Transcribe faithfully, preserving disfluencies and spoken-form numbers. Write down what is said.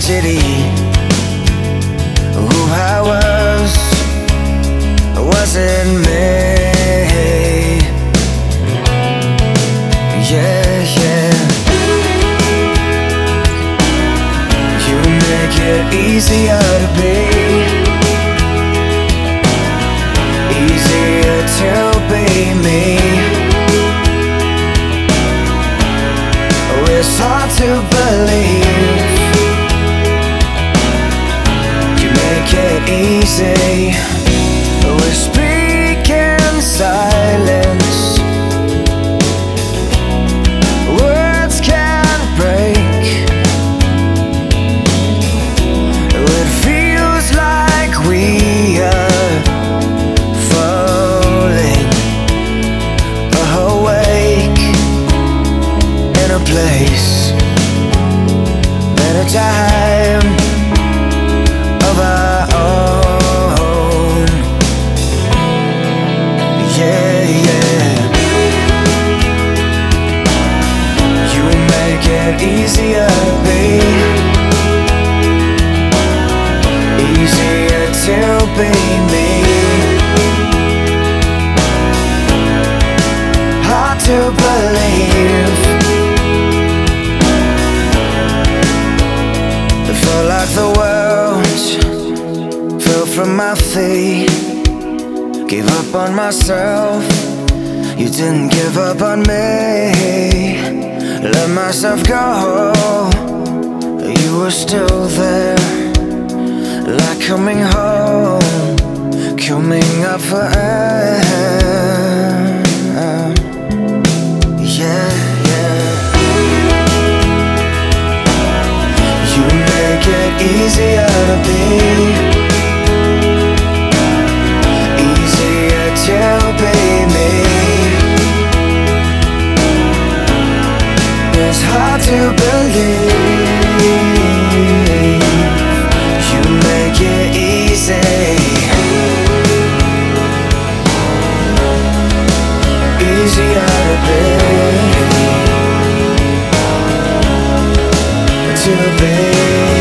tragedy. Who I was wasn't me. Yeah, yeah. You make it easier to be, easier to be me. Oh, it's hard to believe you make it easy. We speak in silence, words can't break. It feels like we are falling awake in a place, in a time of our own. Yeah, yeah. You make it easier to be, easier to be me. Hard to believe, it felt like the world fell from my feet. Gave up on myself, you didn't give up on me. Let myself go, you were still there. Like coming home, coming up for air. Yeah, yeah. You make it easier to be, to be me. It's hard to believe you make it easy, easier to be, to be.